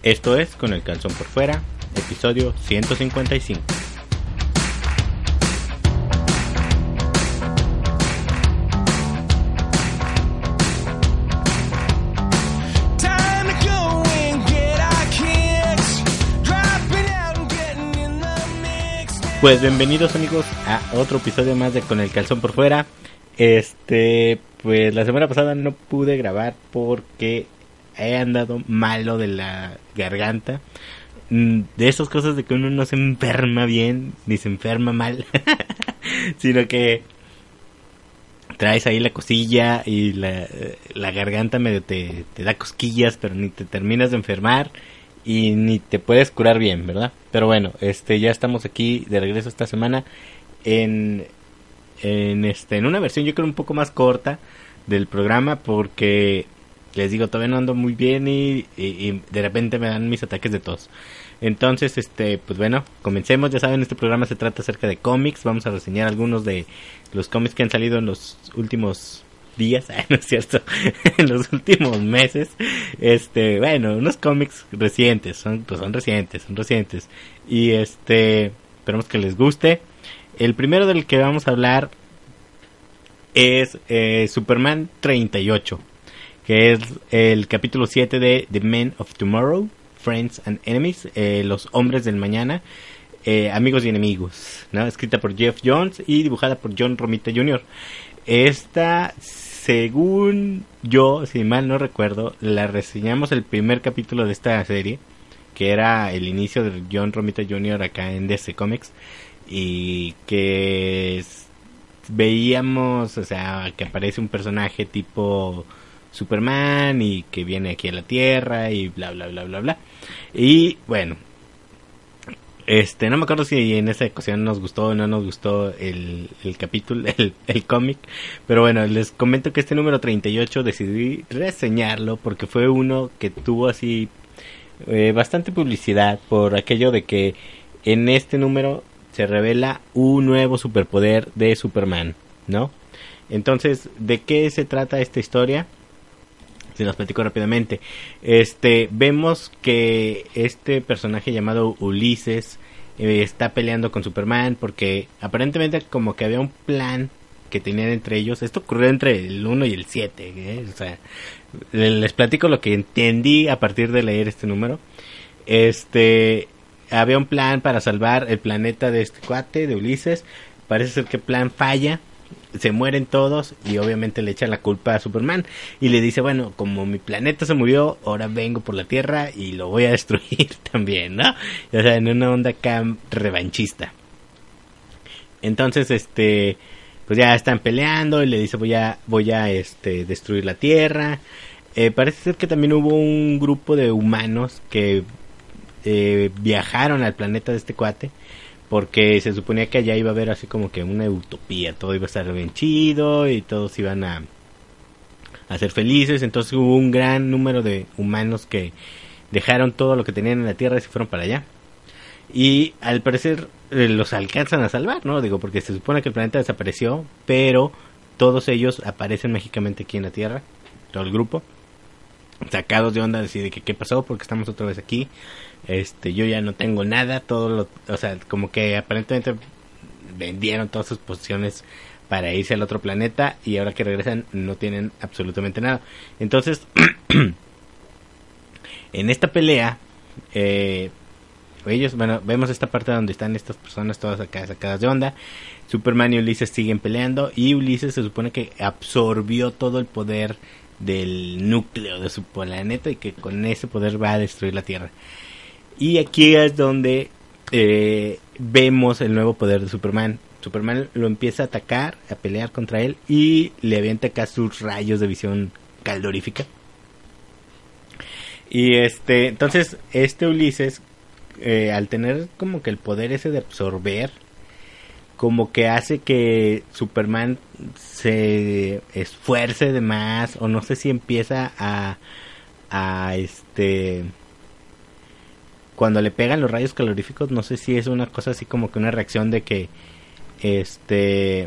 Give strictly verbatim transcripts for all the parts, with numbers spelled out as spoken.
Esto es Con el Calzón por Fuera, episodio ciento cincuenta y cinco. Pues bienvenidos amigos a otro episodio más de Con el Calzón por Fuera. Este, pues la semana pasada no pude grabar porque he andado malo de la garganta. De esas cosas de que uno no se enferma bien, ni se enferma mal, sino que traes ahí la cosilla y la, la garganta medio te, te da cosquillas, pero ni te terminas de enfermar y ni te puedes curar bien, ¿verdad? Pero bueno, este ya estamos aquí de regreso esta semana en en este en una versión yo creo un poco más corta del programa, porque les digo, todavía no ando muy bien y, y, y de repente me dan mis ataques de tos. Entonces, este, pues bueno, comencemos. Ya saben, este programa se trata acerca de cómics. Vamos a reseñar algunos de los cómics que han salido en los últimos días, no es cierto, en los últimos meses. Este, bueno, unos cómics recientes, son, pues son recientes, son recientes. Y este, esperemos que les guste. El primero del que vamos a hablar es eh, Superman treinta y ocho, que es el capítulo siete de The Men of Tomorrow, Friends and Enemies, eh, los hombres del mañana, eh, amigos y enemigos, ¿no? Escrita por Geoff Johns y dibujada por John Romita junior Esta, según yo, si mal no recuerdo, la reseñamos el primer capítulo de esta serie, que era el inicio de John Romita junior acá en D C Comics, y que es, veíamos, o sea, que aparece un personaje tipo Superman y que viene aquí a la Tierra y bla bla bla bla bla. Y bueno, este no me acuerdo si en esa ocasión nos gustó o no nos gustó el, el capítulo, el, el cómic, pero bueno, les comento que este número treinta y ocho decidí reseñarlo porque fue uno que tuvo así eh, bastante publicidad, por aquello de que en este número se revela un nuevo superpoder de Superman, ¿no? Entonces, ¿de qué se trata esta historia? Se los platico rápidamente. Este, vemos que este personaje llamado Ulises eh, está peleando con Superman porque aparentemente como que había un plan que tenían entre ellos. Esto ocurrió entre el uno y el siete, ¿eh? O sea, les platico lo que entendí a partir de leer este número. Este, había un plan para salvar el planeta de este cuate, de Ulises. Parece ser que el plan falla. Se mueren todos y obviamente le echan la culpa a Superman y le dice, bueno, como mi planeta se murió, ahora vengo por la Tierra y lo voy a destruir también, ¿no? O sea, en una onda acá revanchista. Entonces, este, pues ya están peleando y le dice, voy a, voy a, este, destruir la Tierra. Eh, parece ser que también hubo un grupo de humanos que eh, viajaron al planeta de este cuate, porque se suponía que allá iba a haber así como que una utopía, todo iba a estar bien chido y todos iban a, a ser felices. Entonces hubo un gran número de humanos que dejaron todo lo que tenían en la Tierra y se fueron para allá. Y al parecer eh, los alcanzan a salvar, ¿no? Digo, porque se supone que el planeta desapareció, pero todos ellos aparecen mágicamente aquí en la Tierra, todo el grupo, sacados de onda, decir que qué pasó, porque estamos otra vez aquí. Este, yo ya no tengo nada, todo lo, o sea, como que aparentemente vendieron todas sus posiciones para irse al otro planeta y ahora que regresan no tienen absolutamente nada. Entonces, en esta pelea, eh, ellos, bueno, vemos esta parte donde están estas personas todas acá sacadas de onda. Superman y Ulises siguen peleando y Ulises se supone que absorbió todo el poder del núcleo de su planeta y que con ese poder va a destruir la Tierra. Y aquí es donde eh, vemos el nuevo poder de Superman. Superman lo empieza a atacar, a pelear contra él y le avienta acá sus rayos de visión calorífica. Y este, entonces este Ulises, eh, al tener como que el poder ese de absorber, como que hace que Superman se esfuerce de más, o no sé si empieza a, a este, cuando le pegan los rayos caloríficos, no sé si es una cosa así como que una reacción de que este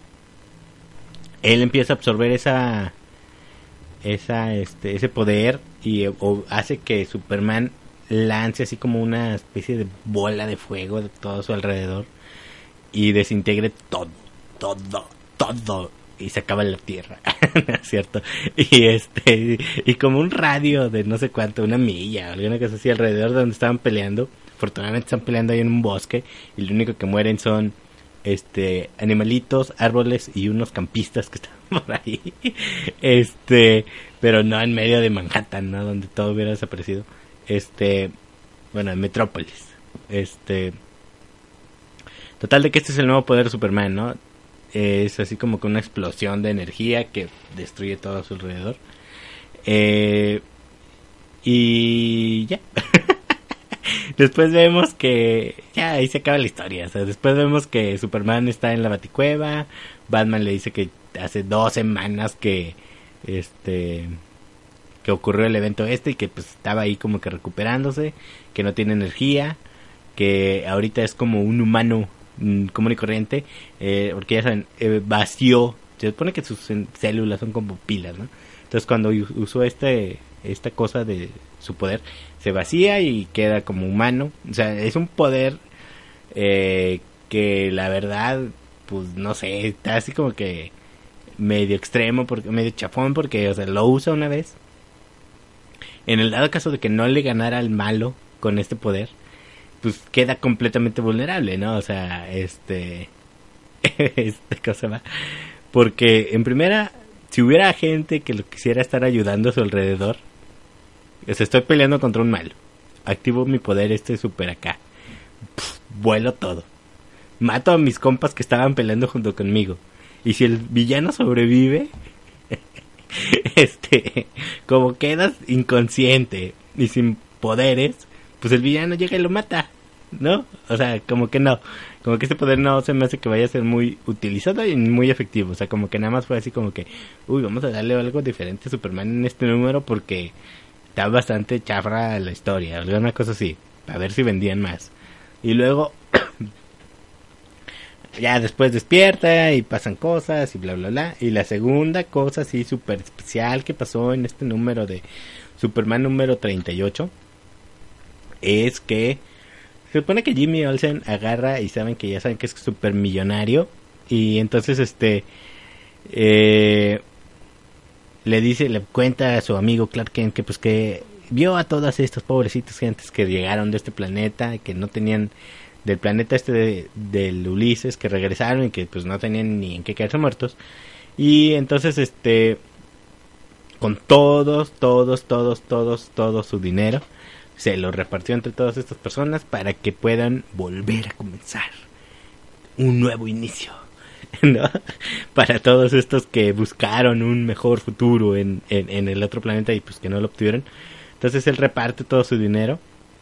él empieza a absorber esa esa este ese poder y o hace que Superman lance así como una especie de bola de fuego de todo a su alrededor y desintegre todo, todo, todo y se acaba la tierra, ¿no es cierto? Y este y como un radio de no sé cuánto, una milla, alguna cosa así alrededor de donde estaban peleando. Afortunadamente están peleando ahí en un bosque y lo único que mueren son este animalitos, árboles y unos campistas que están por ahí. Este, pero no en medio de Manhattan, ¿no? Donde todo hubiera desaparecido. Este, bueno, en Metrópolis. Este, total de que este es el nuevo poder de Superman, ¿no? Es así como que una explosión de energía que destruye todo a su alrededor. Eh, y ya. Después vemos que ya ahí se acaba la historia. O sea, después vemos que Superman está en la Baticueva. Batman le dice que hace dos semanas que este que ocurrió el evento este y que pues estaba ahí como que recuperándose, que no tiene energía, que ahorita es como un humano mmm, común y corriente, eh, porque ya saben, eh, vació. Se supone que sus células son como pilas, ¿no? Entonces cuando usó este esta cosa de su poder, se vacía y queda como humano. O sea, es un poder eh, que la verdad, pues no sé, está así como que medio extremo, porque medio chafón, porque, o sea, lo usa una vez. En el dado caso de que no le ganara al malo con este poder, pues queda completamente vulnerable, ¿no? O sea, este... esta cosa va... Porque, en primera, si hubiera gente que lo quisiera estar ayudando a su alrededor, o sea, estoy peleando contra un malo, activo mi poder este super acá, pff, vuelo todo, mato a mis compas que estaban peleando junto conmigo, y si el villano sobrevive, este, como quedas inconsciente y sin poderes, pues el villano llega y lo mata, ¿no? O sea, como que no, como que este poder no se me hace que vaya a ser muy utilizado y muy efectivo. O sea, como que nada más fue así como que, uy, vamos a darle algo diferente a Superman en este número porque está bastante chafra la historia, alguna cosa así, a ver si vendían más. Y luego ya después despierta y pasan cosas y bla bla bla. Y la segunda cosa así súper especial que pasó en este número de Superman número treinta y ocho es que se supone que Jimmy Olsen agarra y saben que ya saben que es súper millonario. Y entonces este eh, le dice, le cuenta a su amigo Clark Kent que pues que vio a todas estas pobrecitas gentes que llegaron de este planeta, que no tenían, del planeta este de, del Ulises, que regresaron y que pues no tenían ni en qué quedarse muertos. Y entonces este con todos, todos, todos, todos, todo su dinero se lo repartió entre todas estas personas para que puedan volver a comenzar un nuevo inicio, ¿no? Para todos estos que buscaron un mejor futuro en, en, en el otro planeta y pues que no lo obtuvieron. Entonces él reparte todo su dinero.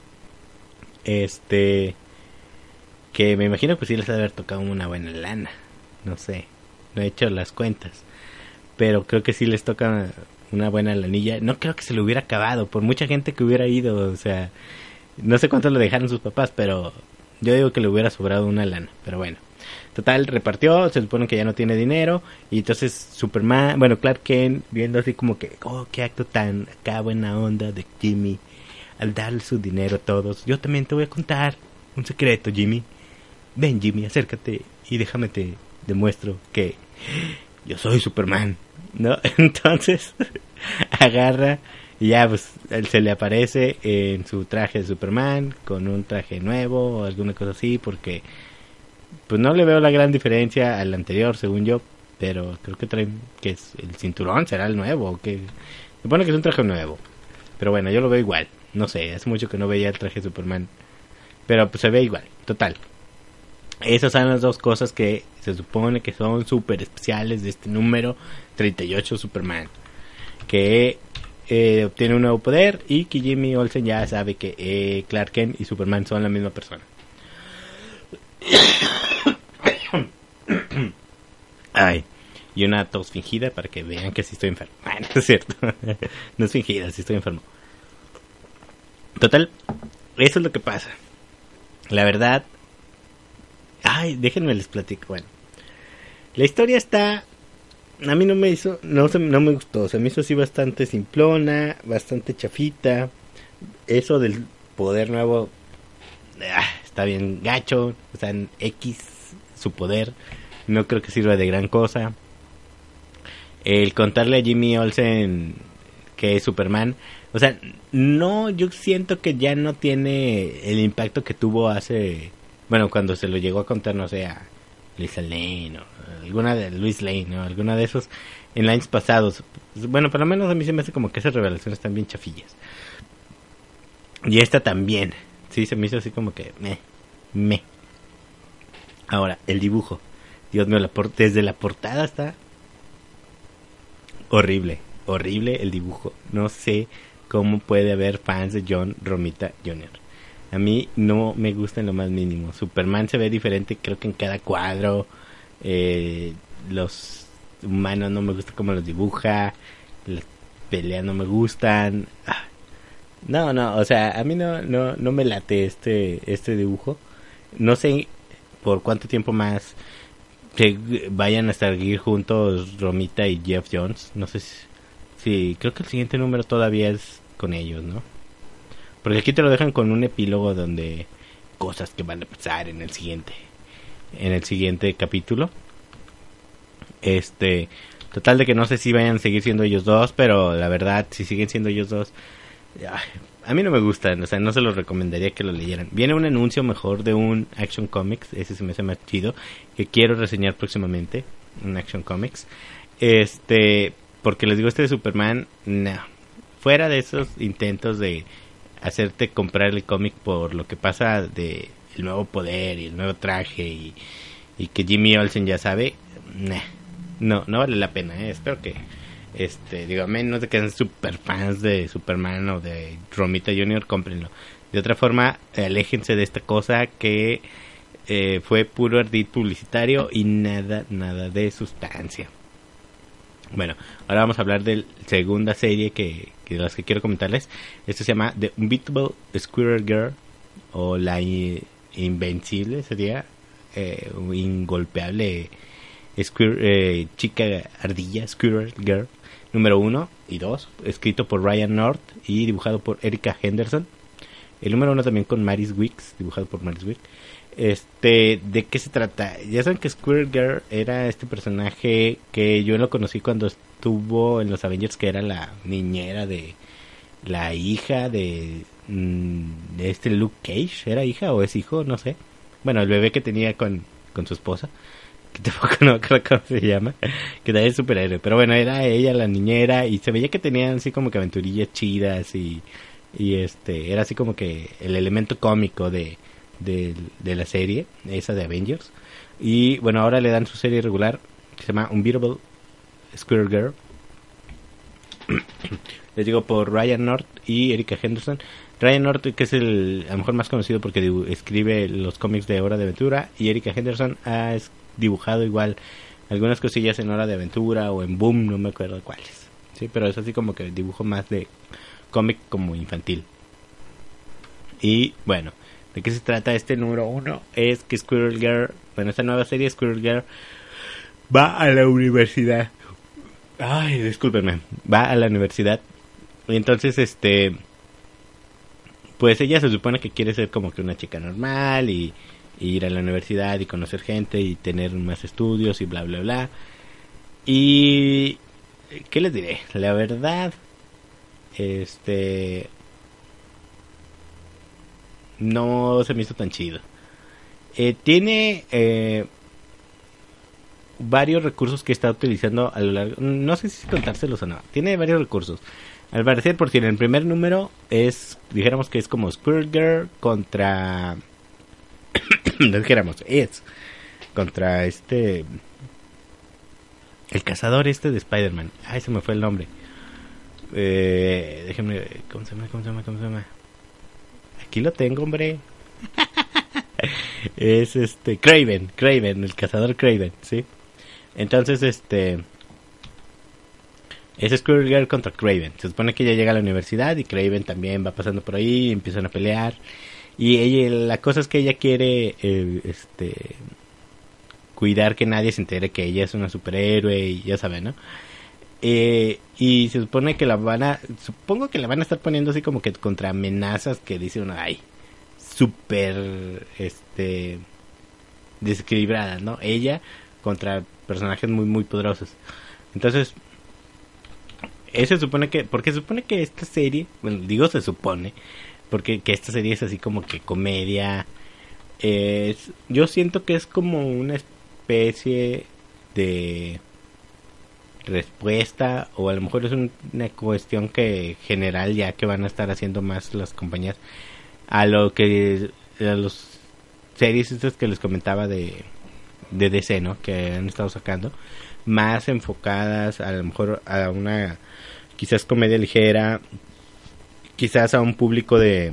Este... Que me imagino que sí les ha de haber tocado una buena lana. No sé, no he hecho las cuentas. Pero creo que sí les toca una buena lanilla. No creo que se lo hubiera acabado, por mucha gente que hubiera ido. O sea, no sé cuánto le dejaron sus papás, pero yo digo que le hubiera sobrado una lana. Pero bueno, total, repartió, se supone que ya no tiene dinero. Y entonces Superman, bueno, Clark Kent, viendo así como que, oh, qué acto tan acá buena onda de Jimmy, al darle su dinero a todos. Yo también te voy a contar un secreto, Jimmy. Ven, Jimmy, acércate y déjame te demuestro que yo soy Superman, ¿no? Entonces agarra y ya pues él se le aparece en su traje de Superman con un traje nuevo o alguna cosa así, porque pues no le veo la gran diferencia al anterior según yo, pero creo que trae, que es el cinturón será el nuevo, o que se supone que es un traje nuevo, pero bueno, yo lo veo igual, no sé, hace mucho que no veía el traje de Superman, pero pues se ve igual, total. Esas son las dos cosas que se supone que son súper especiales de este número treinta y ocho Superman. Que eh, obtiene un nuevo poder y que Jimmy Olsen ya sabe que eh, Clark Kent y Superman son la misma persona. Ay, y una tos fingida para que vean que sí estoy enfermo. Bueno, no es cierto. No es fingida, sí estoy enfermo. Total, eso es lo que pasa. La verdad... Ay, déjenme les platico. Bueno, la historia está... A mí no me hizo... No, no me gustó. Se me hizo así bastante simplona, bastante chafita. Eso del poder nuevo ah, está bien gacho, o sea, en X su poder no creo que sirva de gran cosa. El contarle a Jimmy Olsen que es Superman, o sea, no, yo siento que ya no tiene el impacto que tuvo hace, bueno, cuando se lo llegó a contar, no sé, a Lisa Lane o alguna de Luis Lane o alguna de esos en años pasados. Bueno, por lo menos a mí se me hace como que esas revelaciones están bien chafillas. Y esta también, sí, se me hizo así como que me, me. Ahora, el dibujo, Dios mío, la por- desde la portada está horrible, horrible el dibujo. No sé cómo puede haber fans de John Romita junior A mí no me gusta en lo más mínimo. Superman se ve diferente, creo que en cada cuadro. Eh, los humanos no me gusta cómo los dibuja. Las peleas no me gustan. Ah, no, no, o sea, a mí no, no, no me late este, este dibujo. No sé por cuánto tiempo más que vayan a estar juntos Romita y Jeff Jones. No sé si, si, creo que el siguiente número todavía es con ellos, ¿no? Porque aquí te lo dejan con un epílogo donde cosas que van a pasar en el siguiente, en el siguiente capítulo. Este, total de que no sé si vayan a seguir siendo ellos dos, pero la verdad, si siguen siendo ellos dos, ay, a mí no me gustan, o sea, no se los recomendaría que lo leyeran. Viene un anuncio mejor de un Action Comics, ese se me hace más chido, que quiero reseñar próximamente, un Action Comics. Este, porque les digo, este de Superman, no. Fuera de esos intentos de hacerte comprar el cómic por lo que pasa de el nuevo poder y el nuevo traje y, y que Jimmy Olsen ya sabe, nah, no, no vale la pena, ¿eh? Espero que Este, digo, a menos de que sean super fans de Superman o de Romita junior, cómprenlo. De otra forma, aléjense de esta cosa que eh, fue puro ardid publicitario y nada, nada de sustancia. Bueno, ahora vamos a hablar de la segunda serie que, que de las que quiero comentarles. Esto se llama The Unbeatable Squirrel Girl, o la i- invencible sería, eh, ingolpeable Squir- eh, chica ardilla, Squirrel Girl, número uno y dos, escrito por Ryan North y dibujado por Erica Henderson. El número uno también con Maris Wicks, dibujado por Maris Wicks. Este, ¿de qué se trata? Ya saben que Squirrel Girl era este personaje que yo lo conocí cuando estuvo en los Avengers, que era la niñera de la hija de, mmm, de este Luke Cage. ¿Era hija o es hijo? No sé. Bueno, el bebé que tenía con, con su esposa, que tampoco no creo cómo se llama, que también es superhéroe, pero bueno, era ella la niñera y se veía que tenían así como que aventurillas chidas y, y este, era así como que el elemento cómico de, de, de la serie, esa de Avengers. Y bueno, ahora le dan su serie regular que se llama Unbeatable Squirrel Girl. Les digo, por Ryan North y Erica Henderson. Ryan North, que es el a lo mejor más conocido porque dibu- escribe los cómics de Hora de Aventura, y Erica Henderson ha es- dibujado igual algunas cosillas en Hora de Aventura o en Boom, no me acuerdo cuáles, sí, pero es así como que dibujo más de cómic como infantil. Y bueno, ¿de qué se trata este número uno? Es que Squirrel Girl, bueno, esta nueva serie Squirrel Girl va a la universidad. Ay, discúlpenme, va a la universidad. Y entonces, este, pues ella se supone que quiere ser como que una chica normal y, y ir a la universidad y conocer gente y tener más estudios y bla bla bla. Y ¿qué les diré? La verdad, este, no se me hizo tan chido. Eh, tiene eh, varios recursos que está utilizando a lo largo, no sé si contárselos o no. Tiene varios recursos. Al parecer, por si en el primer número es, dijéramos que es como Squirrel Girl contra, dijéramos, es contra este, el cazador este de Spider-Man. Ay, se me fue el nombre. Eh, déjenme, ¿cómo se llama? ¿Cómo se llama? ¿Cómo se llama? Aquí lo tengo, hombre. Es este, Kraven, Kraven, el cazador Kraven, ¿sí? Entonces, este, es Squirrel Girl contra Kraven. Se supone que ella llega a la universidad y Kraven también va pasando por ahí y empiezan a pelear. Y ella, la cosa es que ella quiere, eh, este, cuidar que nadie se entere que ella es una superhéroe y ya saben, ¿no? Eh, y se supone que la van a, supongo que la van a estar poniendo así como que contra amenazas que dicen, ay, súper, este, desequilibrada, ¿no? Ella contra personajes muy, muy poderosos. Entonces, eso se supone que, porque se supone que esta serie, bueno, digo se supone, porque que esta serie es así como que comedia, eh, es, yo siento que es como una especie de respuesta, o a lo mejor es un, una cuestión que general ya que van a estar haciendo más las compañías a lo que a los series estas que les comentaba de de D C, ¿no? Que han estado sacando más enfocadas a lo mejor a una quizás comedia ligera, quizás a un público de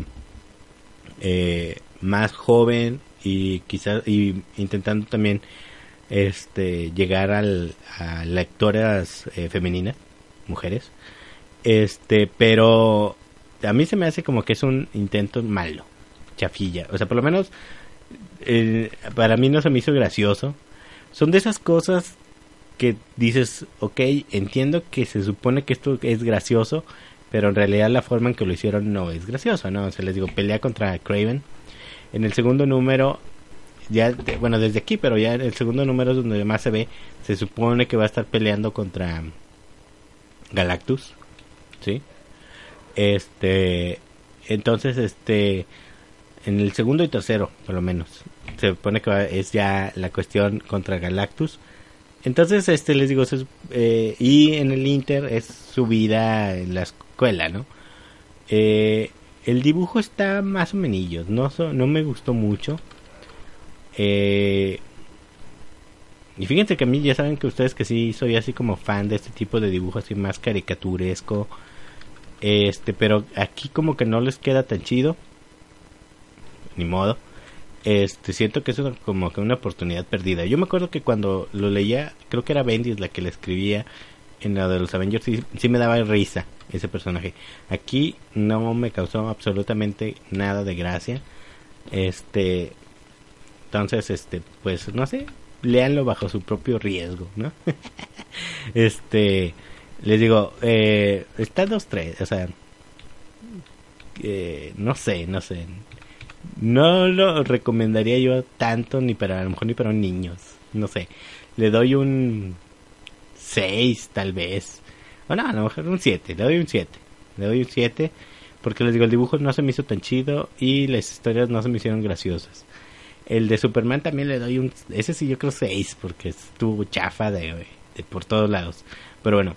eh, más joven y quizás y intentando también este llegar al, a lectoras eh, femeninas, mujeres, este, pero a mí se me hace como que es un intento malo, chafilla, o sea, por lo menos eh, para mí no se me hizo gracioso. Son de esas cosas que dices, ok, entiendo que se supone que esto es gracioso, pero en realidad la forma en que lo hicieron no es gracioso, ¿no? O sea, les digo, pelea contra Kraven. En el segundo número, ya, de, bueno, desde aquí, pero ya en el segundo número es donde más se ve, se supone que va a estar peleando contra Galactus, ¿sí? Este, entonces, este, en el segundo y tercero, por lo menos, se supone que va, es ya la cuestión contra Galactus. Entonces, este, les digo, es, eh, y en el Inter es su vida en la escuela, ¿no? Eh, el dibujo está más o menos, no, so, no me gustó mucho. Eh, y fíjense que a mí ya saben que ustedes que sí soy así como fan de este tipo de dibujo así más caricaturesco. Este, pero aquí como que no les queda tan chido. Ni modo. Este, siento que es una, como que una oportunidad perdida. Yo me acuerdo que cuando lo leía, creo que era Bendis la que le escribía en la de los Avengers, sí, sí me daba risa ese personaje. Aquí no me causó absolutamente nada de gracia. Este, entonces, este, pues no sé, léanlo bajo su propio riesgo, ¿no? Este, les digo, eh, está dos tres, o sea, eh, no sé, no sé. No lo recomendaría yo tanto ni para, a lo mejor ni para niños, no sé. Le doy un seis tal vez. O no, a lo mejor un siete, le doy un siete. Le doy un siete porque les digo, el dibujo no se me hizo tan chido y las historias no se me hicieron graciosas. El de Superman también le doy un, ese sí yo creo seis porque estuvo chafa de, de por todos lados. Pero bueno,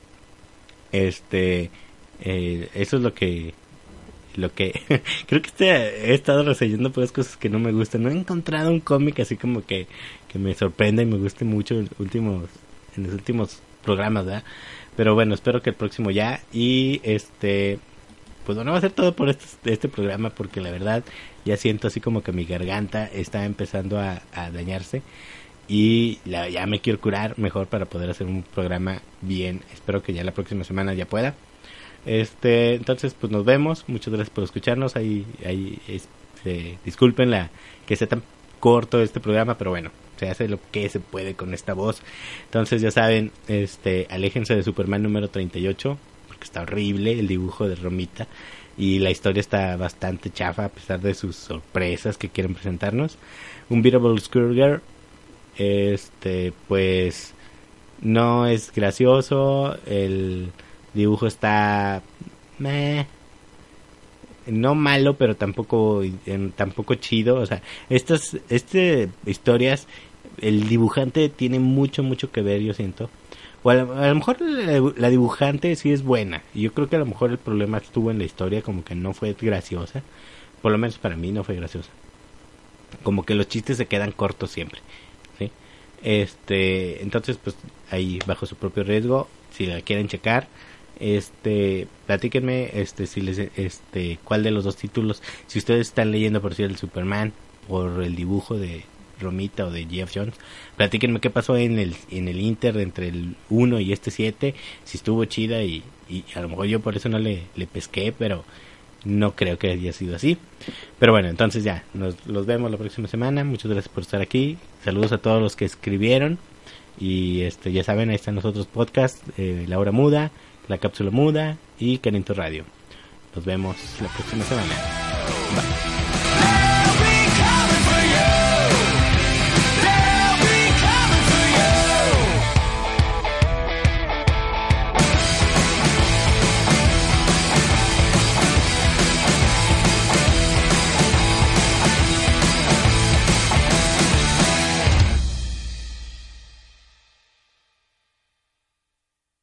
este, eh, eso es lo que lo que creo que este, he estado reseñando pues cosas que no me gustan. No he encontrado un cómic así como que, que me sorprenda y me guste mucho en, últimos, en los últimos programas, ¿verdad? Pero bueno, espero que el próximo ya. Y este, pues bueno, va a ser todo por este, este programa porque la verdad ya siento así como que mi garganta está empezando a, a dañarse y la, ya me quiero curar mejor para poder hacer un programa bien. Espero que ya la próxima semana ya pueda. Este, entonces pues nos vemos, muchas gracias por escucharnos. Ahí, ahí este, disculpen la que sea tan corto este programa, pero bueno, se hace lo que se puede con esta voz. Entonces ya saben, este, aléjense de Superman número treinta y ocho, porque está horrible el dibujo de Romita y la historia está bastante chafa a pesar de sus sorpresas que quieren presentarnos. Unbeatable Scourger, este, pues no es gracioso, el dibujo está meh, no malo pero tampoco en, tampoco chido, o sea, estas este historias el dibujante tiene mucho mucho que ver, yo siento, o a, a lo mejor la, la dibujante sí es buena y yo creo que a lo mejor el problema estuvo en la historia, como que no fue graciosa, por lo menos para mí no fue graciosa, como que los chistes se quedan cortos siempre, ¿sí? Este, entonces pues ahí bajo su propio riesgo, si la quieren checar, este, platíquenme, este, si les, este, cuál de los dos títulos, si ustedes están leyendo por si el Superman, por el dibujo de Romita o de Geoff Johns, platíquenme qué pasó en el, en el Inter entre el uno y este siete, si estuvo chida y, y a lo mejor yo por eso no le, le pesqué, pero no creo que haya sido así. Pero bueno, entonces ya, nos los vemos la próxima semana, muchas gracias por estar aquí, saludos a todos los que escribieron. Y este ya saben, ahí están los otros podcasts, eh, La Hora Muda, La Cápsula Muda y Carinto Radio. Nos vemos la próxima semana. Bye.